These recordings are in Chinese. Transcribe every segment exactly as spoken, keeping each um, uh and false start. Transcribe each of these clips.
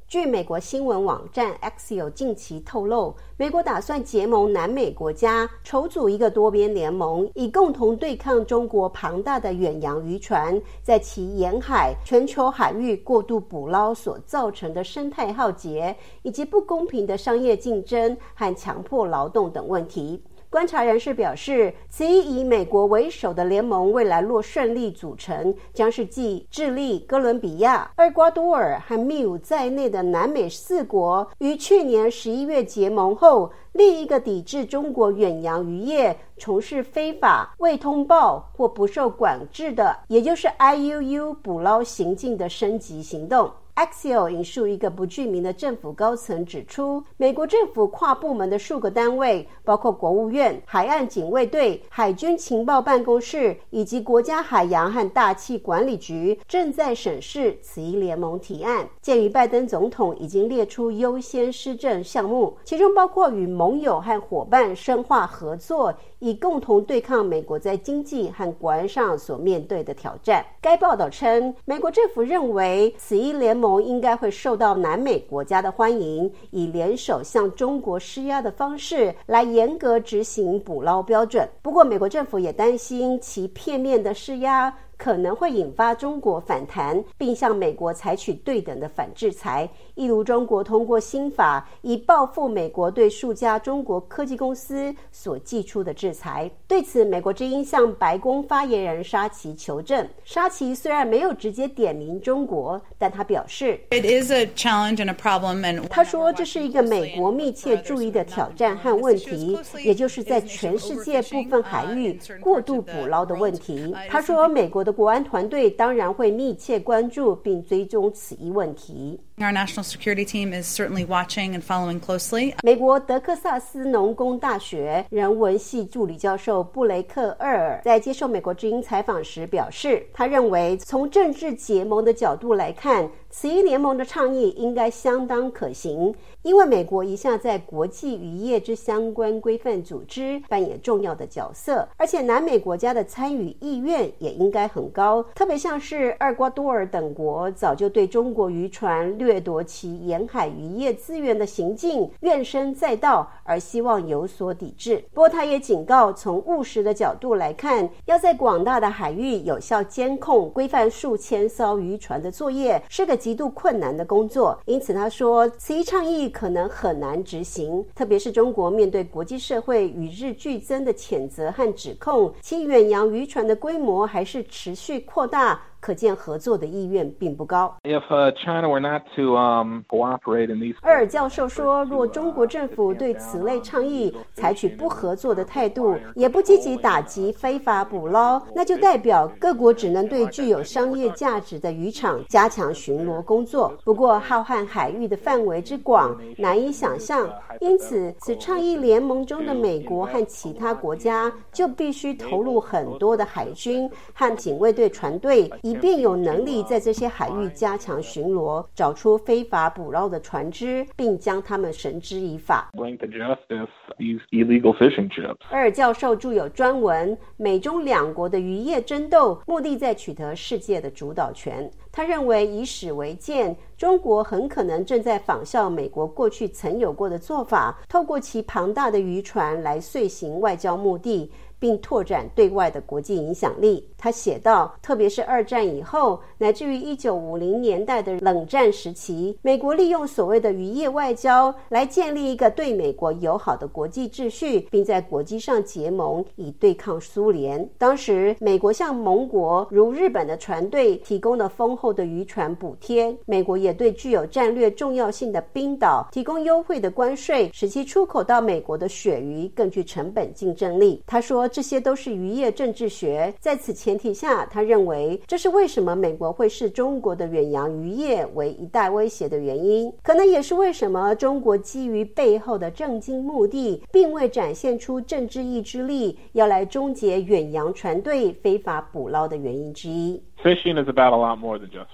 据美国新闻网站 Axios 近期透露，美国打算结盟南美国家，筹组一个多边联盟，以共同对抗中国庞大的远洋渔船在其沿海、全球海域过度捕捞所造成的生态浩劫，以及不公平的商业竞争和强迫劳动等问题。观察人士表示，此一以美国为首的联盟未来若顺利组成，将是继智利、哥伦比亚、厄瓜多尔和秘鲁在内的南美四国于去年十一月结盟后，另一个抵制中国远洋渔业从事非法、未通报或不受管制的，也就是 I U U 捕捞行径的升级行动。Axios 引述一个不具名的政府高层指出，美国政府跨部门的数个单位，包括国务院、海岸警卫队、海军情报办公室以及国家海洋和大气管理局，正在审视此一联盟提案。鉴于拜登总统已经列出优先施政项目，其中包括与盟友和伙伴深化合作，以共同对抗美国在经济和国安上所面对的挑战。该报道称，美国政府认为此一联盟应该会受到南美国家的欢迎，以联手向中国施压的方式来严格执行捕捞标准。不过美国政府也担心其片面的施压可能会引发中国反弹，并向美国采取对等的反制裁，例如中国通过新法以报复美国对数家中国科技公司所寄出的制裁。对此，美国之音向白宫发言人沙奇求证。沙奇虽然没有直接点名中国，但他表示 It is a challenge and a problem, and 他说这是一个美国密切注意的挑战和问题，也就是在全世界部分海域过度捕捞的问题。他说美国的国安团队当然会密切关注并追踪此一问题。 Our national security team is certainly watching and following closely. 美国德克萨斯农工大学人文系助理教授布雷克·厄尔在接受美国之音采访时表示，他认为从政治结盟的角度来看，此一联盟的倡议应该相当可行，因为美国一向在国际渔业之相关规范组织扮演重要的角色，而且南美国家的参与意愿也应该很高，特别像是厄瓜多尔等国早就对中国渔船掠夺其沿海渔业资源的行径怨声载道，而希望有所抵制。不过他也警告，从务实的角度来看，要在广大的海域有效监控规范数千艘渔船的作业是个极度困难的工作，因此他说此一倡议可能很难执行，特别是中国面对国际社会与日俱增的谴责和指控，其远洋渔船的规模还是持续扩大，可见合作的意愿并不高。 If uh, China were not to um, cooperate in these... 厄尔教授说，若中国政府对此类倡议采取不合作的态度，也不积极打击非法捕捞，那就代表各国只能对具有商业价值的渔场加强巡逻工作。不过浩瀚海域的范围之广难以想象，因此此倡议联盟中的美国和其他国家就必须投入很多的海军和警卫队船队，以便有能力在这些海域加强巡逻，找出非法捕捞的船只，并将他们绳之以法。 Bring to justice these illegal fishing ships. 厄尔教授著有专文《美中两国的渔业争斗》，目的在取得世界的主导权。他认为以史为鉴，中国很可能正在仿效美国过去曾有过的做法，透过其庞大的渔船来遂行外交目的，并拓展对外的国际影响力。他写道，特别是二战以后乃至于一九五零年代的冷战时期，美国利用所谓的渔业外交来建立一个对美国友好的国际秩序，并在国际上结盟以对抗苏联。当时美国向盟国如日本的船队提供了丰厚的渔船补贴，美国也对具有战略重要性的冰岛提供优惠的关税，使其出口到美国的鳕鱼更具成本竞争力。他说这些都是渔业政治学，在此前提下，他认为这是为什么美国会视中国的远洋渔业为一大威胁的原因，可能也是为什么中国基于背后的政经目的，并未展现出政治意志力，要来终结远洋船队非法捕捞的原因之一。 Fishing is about a lot more than just fish.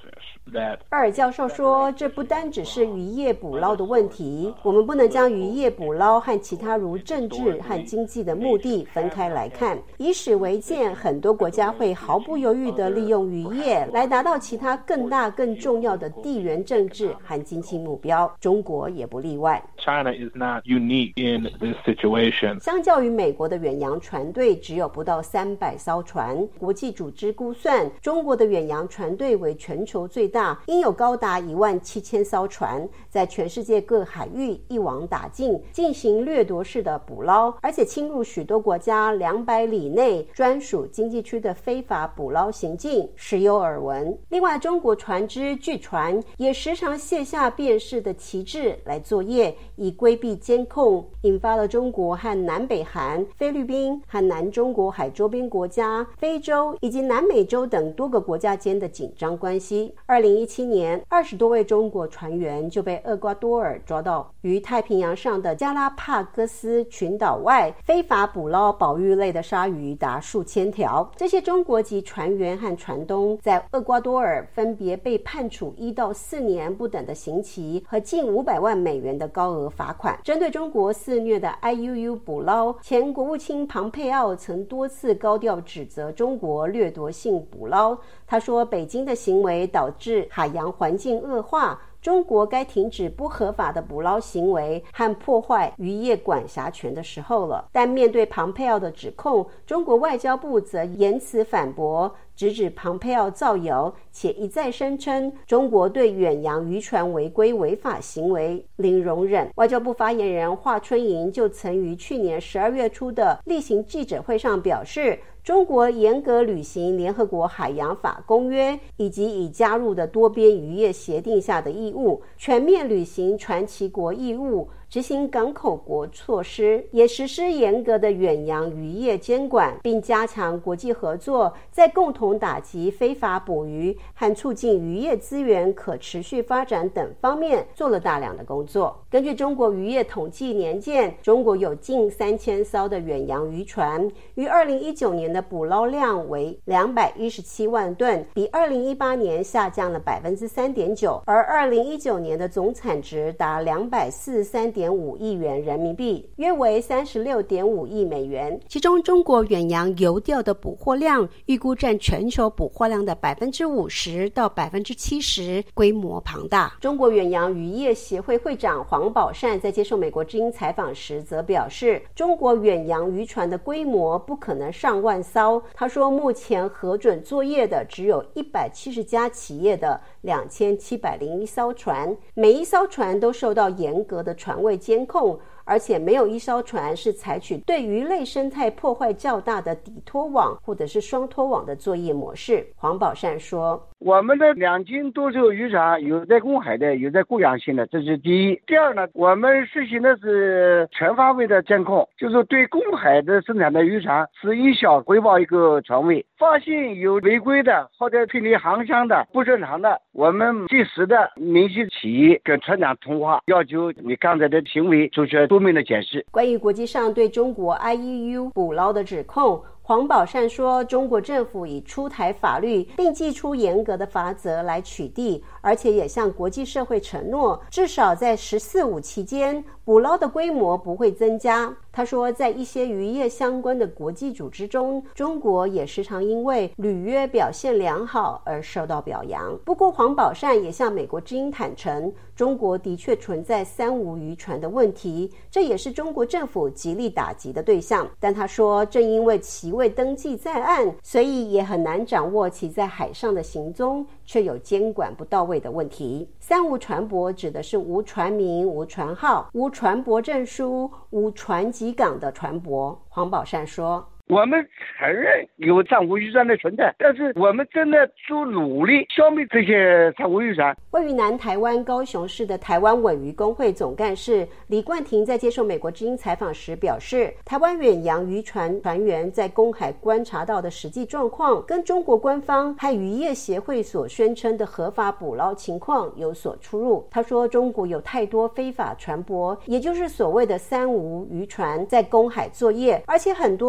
that 厄尔教授说，这不单只是渔业捕捞的问题，我们不能将渔业捕捞和其他如政治和经济的目的分开来看。以史为鉴，很多国家会毫不犹豫地利用渔业来达到其他更大更重要的地缘政治和经济目标，中国也不例外。 China is not unique in this situation. 相较于美国的远洋船队只有不到三百艘船，国际组织估算，中国的远洋船队为全球最大，应有高达一万七千艘船，在全世界各海域一网打尽，进行掠夺式的捕捞，而且侵入许多国家两百里内专属经济区的非法捕捞行径时有耳闻。另外，中国船只巨船也时常卸下辨识的旗帜来作业，以规避监控，引发了中国和南北韩、菲律宾和南中国海周边国家、非洲以及南美洲等多个国家间的紧张关系。二零一七年，二十多位中国船员就被厄瓜多尔抓到于太平洋上的加拉帕戈斯群岛外非法捕捞保育类的鲨鱼达数千条。这些中国籍船员和船东在厄瓜多尔分别被判处一到四年不等的刑期和近五百万美元的高额罚款。针对中国肆虐的 I U U 捕捞，前国务卿庞佩奥曾多次高调指责中国掠夺性捕捞。他说，北京的行为导致海洋环境恶化，中国该停止不合法的捕捞行为和破坏渔业管辖权的时候了。但面对庞佩奥的指控，中国外交部则言辞反驳，直指庞佩奥造谣，且一再声称中国对远洋渔船违规违法行为零容忍。外交部发言人华春莹就曾于去年十二月初的例行记者会上表示，中国严格履行联合国海洋法公约以及已加入的多边渔业协定下的义务，全面履行船旗国义务，执行港口国措施，也实施严格的远洋渔业监管，并加强国际合作，在共同打击非法捕鱼和促进渔业资源可持续发展等方面做了大量的工作。根据中国渔业统计年鉴，中国有近三千艘的远洋渔船，于二零一九年的捕捞量为两百一十七万吨，比二零一八年下降了百分之三点九，而二零一九年的总产值达两百四十三点五亿元人民币，约为三十六点五亿美元。其中，中国远洋游钓的捕获量预估占全球捕获量的百分之五十到百分之七十，规模庞大。中国远洋渔业协会会长黄宝善在接受美国之音采访时则表示，中国远洋渔船的规模不可能上万艘。他说，目前核准作业的只有一百七十家企业的两千七百零一艘船，每一艘船都受到严格的船位监控，而且没有一艘船是采取对鱼类生态破坏较大的底拖网或者是双拖网的作业模式。黄宝善说， 我们的两斤多艘渔船有在公海的，有在过洋性的，这是第一。第二呢，我们实行的是全方位的监控，就是对公海的生产的渔船是一小回报一个船位，发现有违规的或者偏离航向的不正常的，我们及时的联系企业跟船长通话，要求你刚才的行为做出书面的解释。 关于国际上对中国 I U U 捕捞的指控，黄宝善说，中国政府已出台法律，并祭出严格的罚则来取缔，而且也向国际社会承诺，至少在十四五期间，捕捞的规模不会增加。他说，在一些渔业相关的国际组织中，中国也时常因为履约表现良好而受到表扬。不过，黄宝善也向美国之音坦诚，中国的确存在三无渔船的问题，这也是中国政府极力打击的对象。但他说，正因为其未登记在案，所以也很难掌握其在海上的行踪，却有监管不到位的问题。三无船舶指的是无船名、无船号、无船舶证书、无船籍港的船舶。黄宝善说， 我们承认有三无渔船的存在，但是我们真的做努力消灭这些三无渔船。 位于南台湾高雄市的台湾尾渔工会总干事李冠廷在接受美国之音采访时表示，台湾远洋渔船船员在公海观察到的实际状况，跟中国官方和渔业协会所宣称的合法捕捞情况有所出入。他说，中国有太多非法船舶，也就是所谓的三无渔船在公海作业，而且很多都属于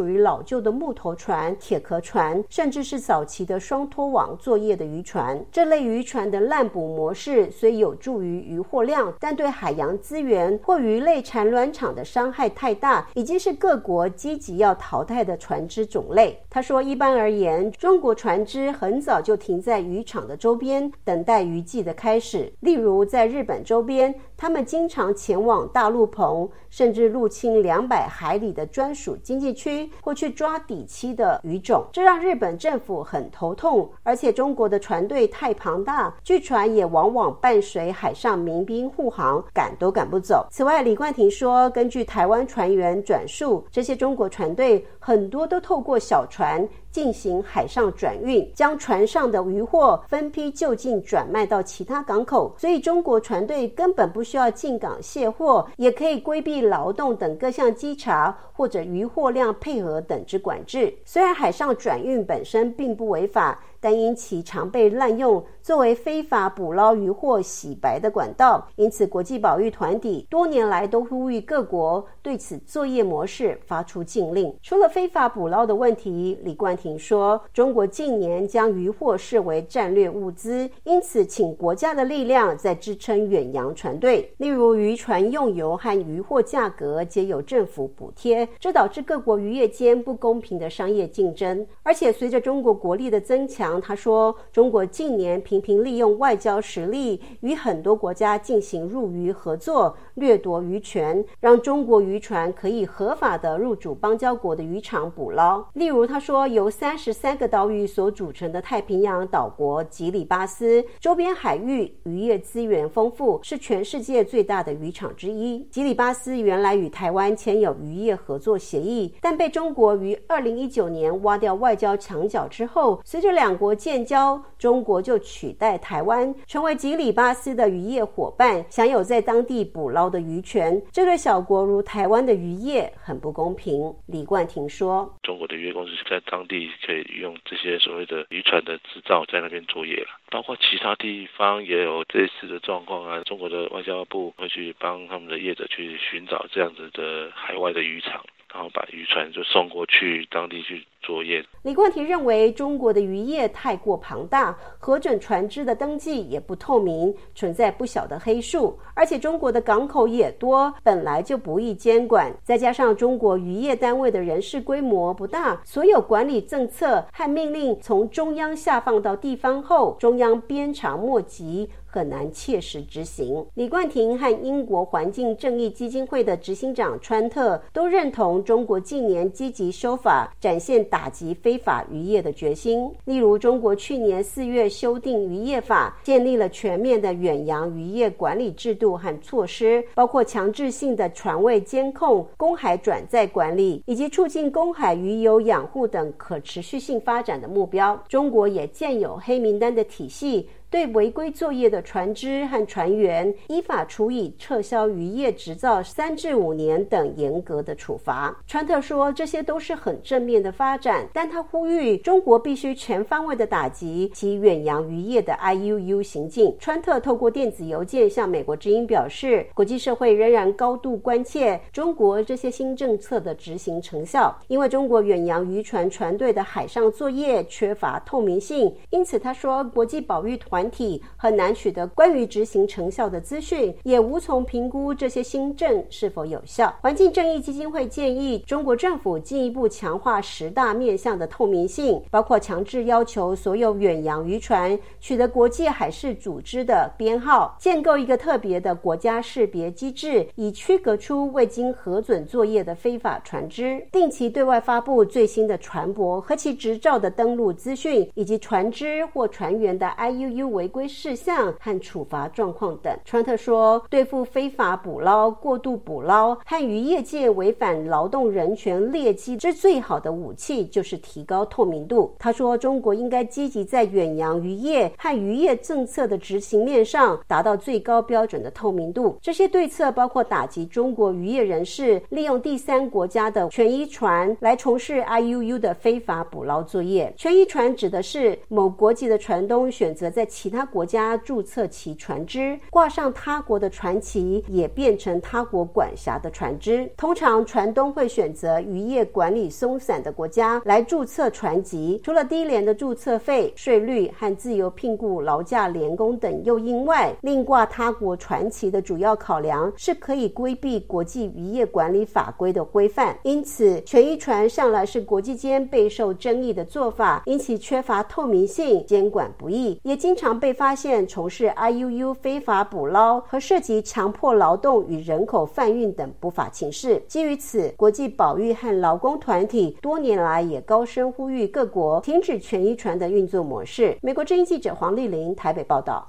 于老旧的木头船、铁壳船，甚至是早期的双拖网作业的渔船。这类渔船的滥捕模式虽有助于渔获量，但对海洋资源或鱼类产卵场的伤害太大，已经是各国积极要淘汰的船只种类。他说，一般而言，中国船只很早就停在渔场的周边，等待渔季的开始。例如在日本周边，他们经常前往大陆棚，甚至入侵两百海里的专属经济区，或去抓底栖的鱼种，这让日本政府很头痛。而且中国的船队太庞大，据传也往往伴随海上民兵护航，赶都赶不走。此外，李冠廷说，根据台湾船员转述，这些中国船队很多都透过小船进行海上转运，将船上的渔获分批就近转卖到其他港口，所以中国船队根本不需要进港卸货，也可以规避劳动等各项稽查或者渔获量配合等之管制。虽然海上转运本身并不违法，但因其常被滥用作为非法捕捞渔获洗白的管道，因此国际保育团体多年来都呼吁各国对此作业模式发出禁令。除了非法捕捞的问题，李冠廷说，中国近年将渔获视为战略物资，因此请国家的力量在支撑远洋船队，例如渔船用油和渔获价格皆有政府补贴，这导致各国渔业间不公平的商业竞争。而且随着中国国力的增强，他说，中国近年频频利用外交实力与很多国家进行入渔合作，掠夺渔权，让中国渔船可以合法的入主邦交国的渔场捕捞。例如他说，由三十三个岛屿所组成的太平洋岛国吉里巴斯，周边海域渔业资源丰富，是全世界最大的渔场之一。吉里巴斯原来与台湾签有渔业合作协议，但被中国于二零一九年挖掉外交墙角之后，随着两国建交，中国就取代台湾成为吉里巴斯的渔业伙伴，享有在当地捕捞的渔权，这对小国如台湾的渔业很不公平。李冠廷说， 中国的渔业公司在当地可以用这些所谓的渔船的制造在那边作业了，包括其他地方也有类似的状况啊。中国的外交部会去帮他们的业者去寻找这样子的海外的渔场，然后把渔船就送过去当地去作业。 李冠廷认为，中国的渔业太过庞大，核准船只的登记也不透明，存在不小的黑数，而且中国的港口也多，本来就不易监管，再加上中国渔业单位的人事规模不大，所有管理政策和命令从中央下放到地方后，中央鞭长莫及，很难切实执行。李冠廷和英国环境正义基金会的执行长川特都认同中国近年积极修法，展现打击非法渔业的决心。例如，中国去年四月修订渔业法，建立了全面的远洋渔业管理制度和措施，包括强制性的船位监控、公海转载管理，以及促进公海渔游养护等可持续性发展的目标。中国也建有黑名单的体系，对违规作业的船只和船员依法处以撤销渔业执照三至五年等严格的处罚。川特说，这些都是很正面的发展，但他呼吁中国必须全方位的打击其远洋渔业的 I U U 行径。川特透过电子邮件向美国之音表示，国际社会仍然高度关切中国这些新政策的执行成效，因为中国远洋渔船船队的海上作业缺乏透明性，因此他说，国际保育团团体很难取得关于执行成效的资讯，也无从评估这些新政是否有效。环境正义基金会建议中国政府进一步强化十大面向的透明性，包括强制要求所有远洋渔船取得国际海事组织的编号，建构一个特别的国家识别机制，以区隔出未经核准作业的非法船只，定期对外发布最新的船舶和其执照的登录资讯，以及船只或船员的 I U U 违规事项和处罚状况等。川特说，对付非法捕捞、过度捕捞和渔业界违反劳动人权劣迹之最好的武器就是提高透明度。他说，中国应该积极在远洋渔业和渔业政策的执行面上达到最高标准的透明度。这些对策包括打击中国渔业人士利用第三国家的权益船来从事 I U U 的非法捕捞作业。权益船指的是某国籍的船东选择在其他国家注册其船只，挂上他国的船旗也变成他国管辖的船只。通常船东会选择渔业管理松散的国家来注册船籍，除了低廉的注册费、税率和自由聘雇劳驾联工等诱因外，另挂他国船旗的主要考量是可以规避国际渔业管理法规的规范。因此权益船向来是国际间备受争议的做法，因其缺乏透明性、监管不易，也经常被发现从事 I U U 非法捕捞和涉及强迫劳动与人口贩运等不法情事。基于此，国际保育和劳工团体多年来也高声呼吁各国停止权益船的运作模式。美国之音记者黄丽玲台北报道。